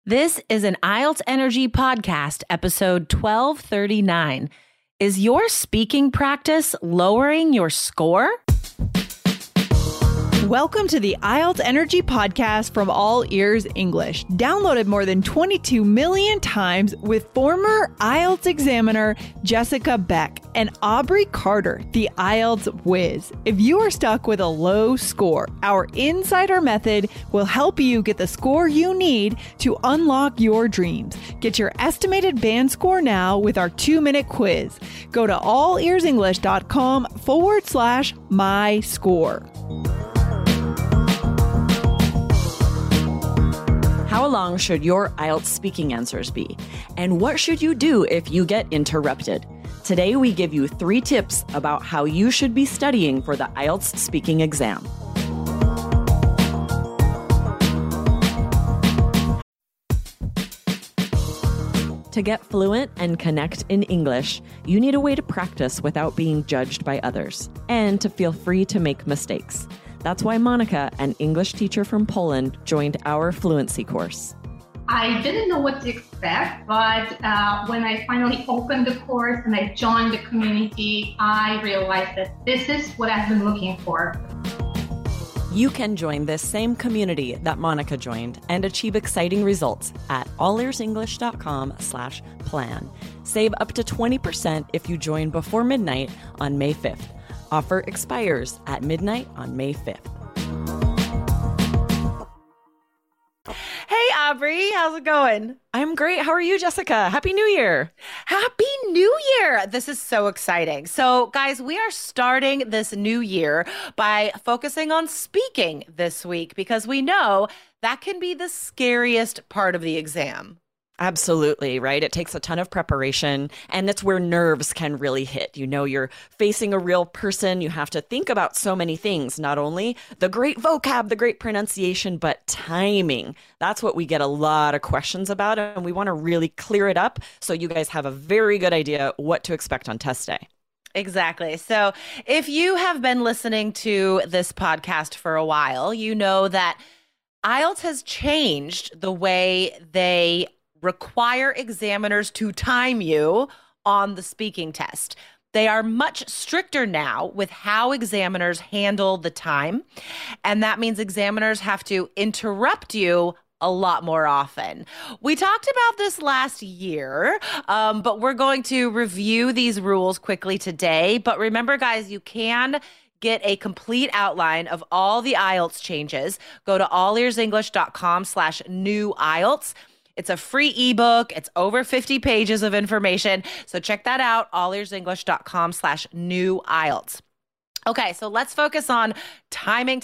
This is an IELTS Energy Podcast, episode 1239. Is your speaking practice lowering your score? Welcome to the IELTS Energy Podcast from All Ears English, downloaded more than 22 million times with former IELTS examiner Jessica Beck and Aubrey Carter, the IELTS whiz. If you are stuck with a low score, our Insider Method will help you get the score you need to unlock your dreams. Get your estimated band score now with our 2-minute quiz. Go to allearsenglish.com/myscore. How long should your IELTS speaking answers be? And what should you do if you get interrupted? Today, we give you 3 tips about how you should be studying for the IELTS speaking exam. To get fluent and connect in English, you need a way to practice without being judged by others, and to feel free to make mistakes. That's why Monica, an English teacher from Poland, joined our fluency course. I didn't know what to expect, but when I finally opened the course and I joined the community, I realized that this is what I've been looking for. You can join this same community that Monica joined and achieve exciting results at allearsenglish.com/plan. Save up to 20% if you join before midnight on May 5th. Offer expires at midnight on May 5th. Hey, Aubrey, how's it going? I'm great. How are you, Jessica? Happy New Year. Happy New Year. This is so exciting. So, guys, we are starting this new year by focusing on speaking this week because we know that can be the scariest part of the exam. Absolutely, right? It takes a ton of preparation, and it's where nerves can really hit. You know, you're facing a real person. You have to think about so many things, not only the great vocab, the great pronunciation, but timing. That's what we get a lot of questions about, and we want to really clear it up so you guys have a very good idea what to expect on test day. Exactly. So if you have been listening to this podcast for a while, you know that IELTS has changed the way they require examiners to time you on the speaking test. They are much stricter now with how examiners handle the time. And that means examiners have to interrupt you a lot more often. We talked about this last year, but we're going to review these rules quickly today. But remember, guys, you can get a complete outline of all the IELTS changes. Go to allearsenglish.com/new IELTS. It's a free ebook. It's over 50 pages of information. So check that out, allearsenglish.com/new IELTS. Okay, so let's focus on timing.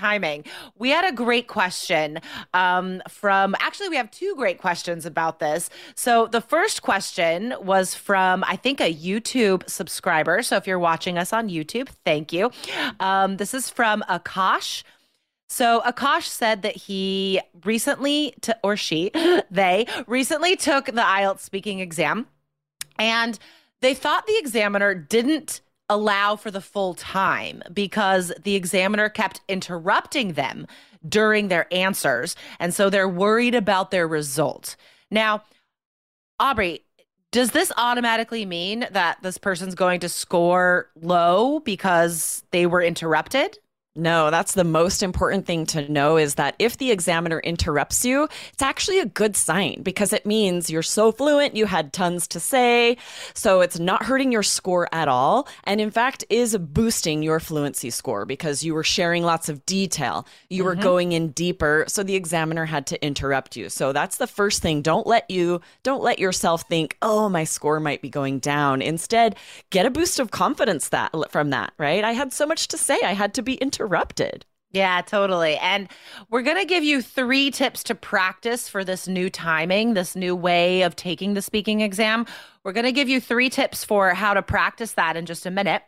We had a great question actually, we have 2 great questions about this. So the first question was from, I think, a YouTube subscriber. So if you're watching us on YouTube, thank you. This is from Akash. So Akash said that he recently, they recently took the IELTS speaking exam, and they thought the examiner didn't allow for the full time because the examiner kept interrupting them during their answers, and so they're worried about their result. Now, Aubrey, does this automatically mean that this person's going to score low because they were interrupted? No, that's the most important thing to know is that if the examiner interrupts you, it's actually a good sign because it means you're so fluent, you had tons to say, so it's not hurting your score at all, and in fact is boosting your fluency score because you were sharing lots of detail, you were going in deeper, so the examiner had to interrupt you. So that's the first thing. Don't let yourself think, oh, my score might be going down. Instead, get a boost of confidence from that, right? I had so much to say, I had to be interrupted. Yeah, totally. And we're going to give you 3 tips to practice for this new timing, this new way of taking the speaking exam. We're going to give you 3 tips for how to practice that in just a minute.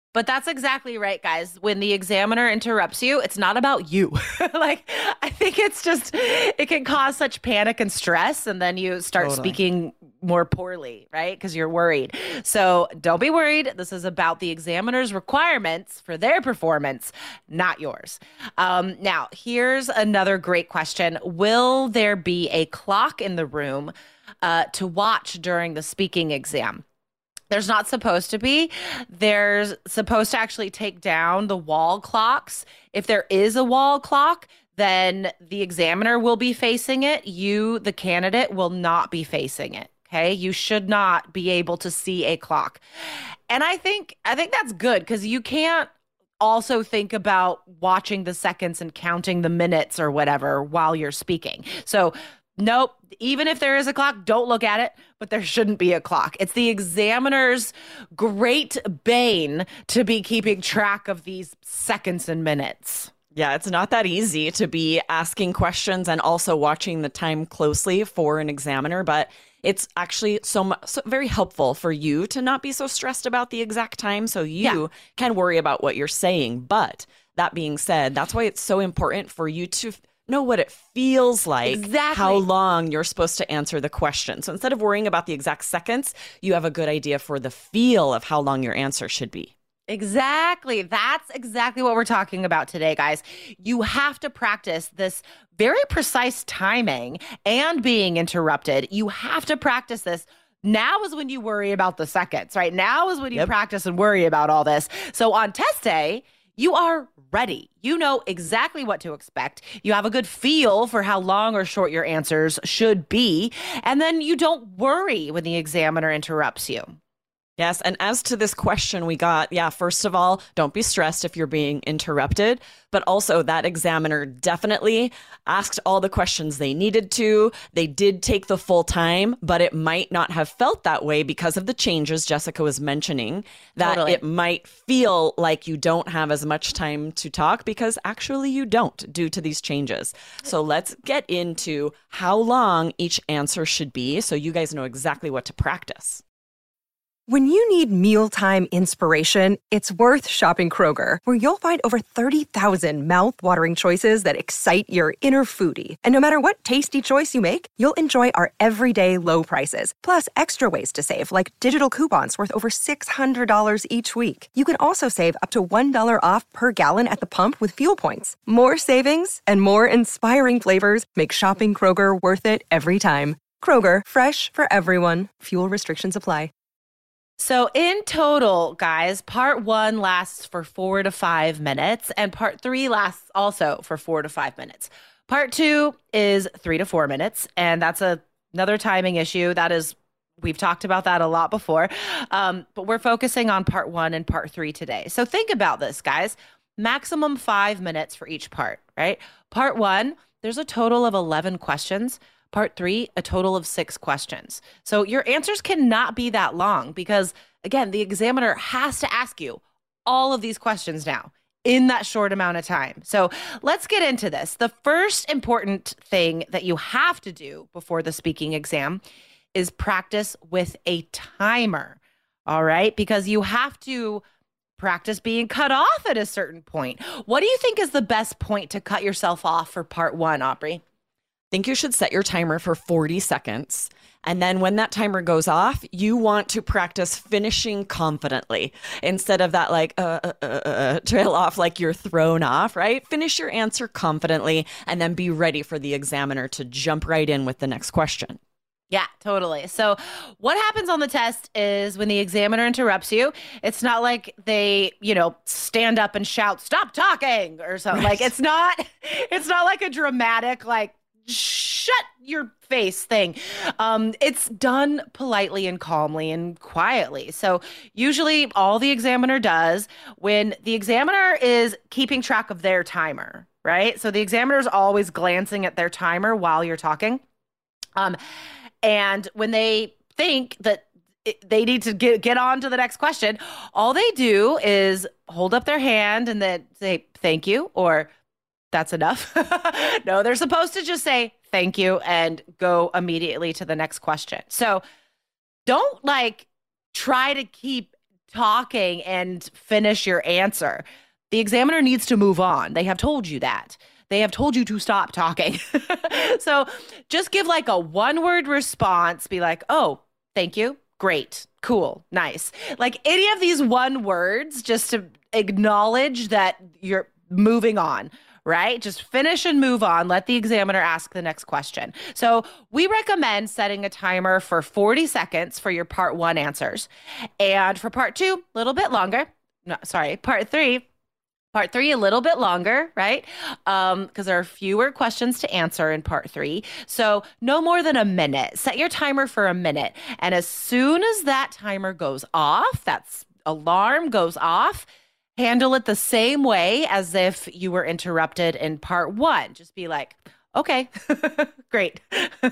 But that's exactly right, guys. When the examiner interrupts you, it's not about you. Like, I think it's just, it can cause such panic and stress. And then you start speaking more poorly, right? Because you're worried. So don't be worried. This is about the examiner's requirements for their performance, not yours. Now, here's another great question. Will there be a clock in the room to watch during the speaking exam? There's not supposed to be. There's supposed to actually take down the wall clocks. If there is a wall clock, then the examiner will be facing it. You, the candidate, will not be facing it. Okay. You should not be able to see a clock. And I think that's good, because you can't also think about watching the seconds and counting the minutes or whatever while you're speaking. So nope. Even if there is a clock, don't look at it, but there shouldn't be a clock. It's the examiner's great bane to be keeping track of these seconds and minutes. Yeah, it's not that easy to be asking questions and also watching the time closely for an examiner, but it's actually so very helpful for you to not be so stressed about the exact time, so you can worry about what you're saying. But that being said, that's why it's so important for you to know what it feels like, how long you're supposed to answer the question. So instead of worrying about the exact seconds, you have a good idea for the feel of how long your answer should be. Exactly. That's exactly what we're talking about today, guys. You have to practice this very precise timing and being interrupted. You have to practice this. Now is when you worry about the seconds, right? Now is when you practice and worry about all this. So on test day, you are ready. You know exactly what to expect. You have a good feel for how long or short your answers should be. And then you don't worry when the examiner interrupts you. Yes. And as to this question we got, first of all, don't be stressed if you're being interrupted. But also, that examiner definitely asked all the questions they needed to. They did take the full time, but it might not have felt that way because of the changes Jessica was mentioning, that it might feel like you don't have as much time to talk, because actually you don't, due to these changes. So let's get into how long each answer should be so you guys know exactly what to practice. When you need mealtime inspiration, it's worth shopping Kroger, where you'll find over 30,000 mouth-watering choices that excite your inner foodie. And no matter what tasty choice you make, you'll enjoy our everyday low prices, plus extra ways to save, like digital coupons worth over $600 each week. You can also save up to $1 off per gallon at the pump with fuel points. More savings and more inspiring flavors make shopping Kroger worth it every time. Kroger, fresh for everyone. Fuel restrictions apply. So in total, guys, part 1 lasts for 4 to 5 minutes, and part 3 lasts also for 4 to 5 minutes. Part 2 is 3 to 4 minutes, and that's another timing issue. We've talked about that a lot before, but we're focusing on part 1 and part 3 today. So think about this, guys. Maximum 5 minutes for each part, right? Part 1, there's a total of 11 questions. Part 3, a total of 6 questions. So your answers cannot be that long because, again, the examiner has to ask you all of these questions now in that short amount of time. So let's get into this. The first important thing that you have to do before the speaking exam is practice with a timer, all right? Because you have to practice being cut off at a certain point. What do you think is the best point to cut yourself off for part 1, Aubrey? I think you should set your timer for 40 seconds. And then when that timer goes off, you want to practice finishing confidently instead of that trail off like you're thrown off, right? Finish your answer confidently and then be ready for the examiner to jump right in with the next question. Yeah, totally. So what happens on the test is when the examiner interrupts you, it's not like they, stand up and shout, "Stop talking," or something. Right. Like it's not like a dramatic, shut your face thing. It's done politely and calmly and quietly. So usually all the examiner does when the examiner is keeping track of their timer, right? So the examiner is always glancing at their timer while you're talking. And when they think that they need to get on to the next question, all they do is hold up their hand and then say, "Thank you," or "That's enough." No, they're supposed to just say "thank you" and go immediately to the next question. So don't try to keep talking and finish your answer. The examiner needs to move on. They have told you that. They have told you to stop talking. So just give like a one-word response. Be like, oh, thank you. Great. Cool. Nice. Like any of these one words just to acknowledge that you're moving on, right? Just finish and move on. Let the examiner ask the next question. So we recommend setting a timer for 40 seconds for your part 1 answers. And for part 2, a little bit longer. No, sorry, part 3, a little bit longer, right? Because there are fewer questions to answer in part 3. So no more than a minute. Set your timer for a minute. And as soon as that timer goes off, that alarm goes off, handle it the same way as if you were interrupted in part 1. Just be like, okay, great.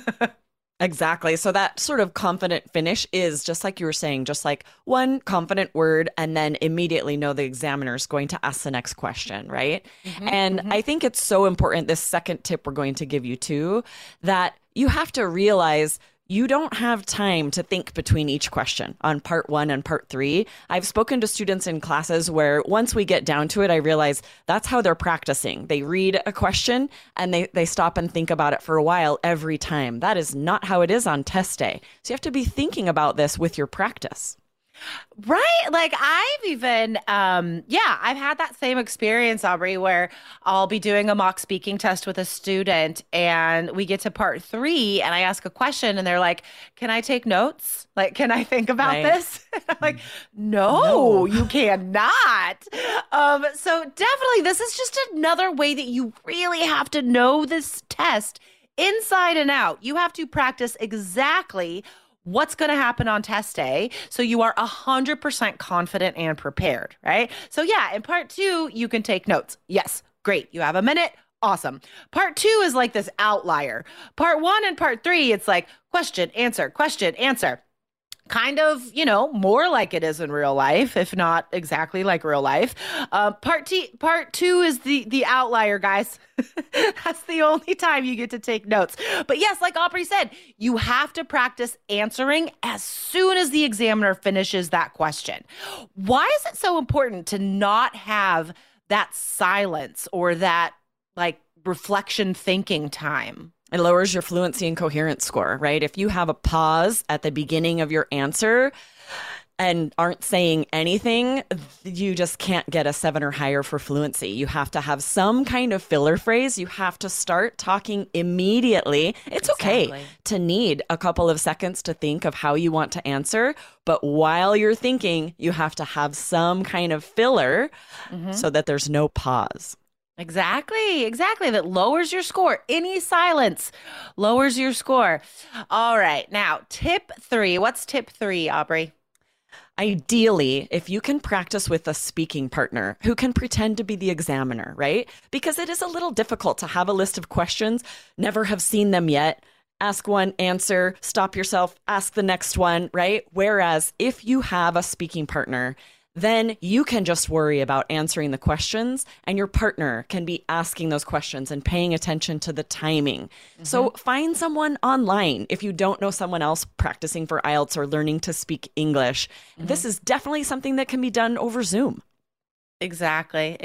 Exactly. So that sort of confident finish is just like you were saying, just like one confident word and then immediately know the examiner is going to ask the next question, right? I think it's so important, this second tip we're going to give you too, that you have to realize you don't have time to think between each question on part 1 and part 3. I've spoken to students in classes where once we get down to it, I realize that's how they're practicing. They read a question and they stop and think about it for a while every time. That is not how it is on test day. So you have to be thinking about this with your practice. Right. Like I've even, I've had that same experience, Aubrey, where I'll be doing a mock speaking test with a student and we get to part 3 and I ask a question and they're like, can I take notes? Like, can I think about this? And I'm like, no, you cannot. So definitely this is just another way that you really have to know this test inside and out. You have to practice exactly what's going to happen on test day so you are 100% confident and prepared, right? So yeah, in part 2, you can take notes. Yes, great. You have a minute. Awesome. Part 2 is like this outlier. Part 1 and part 3, it's like question, answer, question, answer. Kind of, more like it is in real life, if not exactly like real life. Part 2 is the outlier, guys. That's the only time you get to take notes. But yes, like Aubrey said, you have to practice answering as soon as the examiner finishes that question. Why is it so important to not have that silence or that like reflection thinking time? It lowers your fluency and coherence score, right? If you have a pause at the beginning of your answer and aren't saying anything, you just can't get a 7 or higher for fluency. You have to have some kind of filler phrase. You have to start talking immediately. It's okay to need a couple of seconds to think of how you want to answer, but while you're thinking, you have to have some kind of filler so that there's no pause. Exactly. That lowers your score. Any silence lowers your score. All right. Now, tip 3. What's tip 3, Aubrey? Ideally, if you can practice with a speaking partner who can pretend to be the examiner, right? Because it is a little difficult to have a list of questions, never have seen them yet, ask one, answer, stop yourself, ask the next one, right? Whereas if you have a speaking partner, then you can just worry about answering the questions and your partner can be asking those questions and paying attention to the timing. So find someone online if you don't know someone else practicing for IELTS or learning to speak English. This is definitely something that can be done over Zoom. Exactly.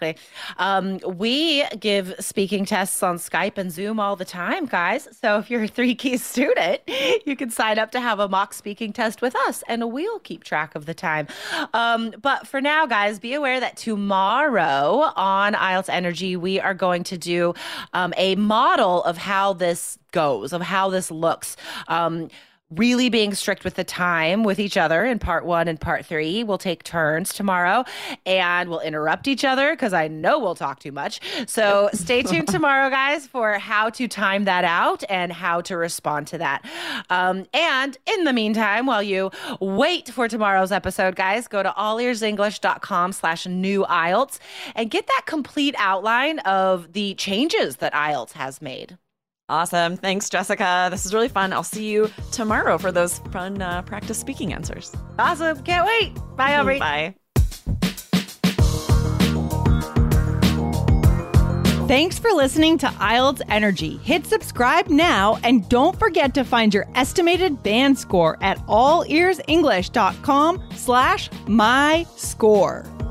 We give speaking tests on Skype and Zoom all the time, guys. So if you're a 3 Keys student, you can sign up to have a mock speaking test with us and we'll keep track of the time. But for now, guys, be aware that tomorrow on IELTS Energy, we are going to do a model of how this goes, of how this looks. Really being strict with the time with each other in part 1 and part 3. We'll take turns tomorrow and we'll interrupt each other because I know we'll talk too much. So stay tuned tomorrow, guys, for how to time that out and how to respond to that. And in the meantime, while you wait for tomorrow's episode, guys, go to allearsenglish.com/new IELTS and get that complete outline of the changes that IELTS has made. Awesome. Thanks, Jessica. This is really fun. I'll see you tomorrow for those fun practice speaking answers. Awesome. Can't wait. Bye, Aubrey. Bye. Thanks for listening to IELTS Energy. Hit subscribe now and don't forget to find your estimated band score at allearsenglish.com/myscore.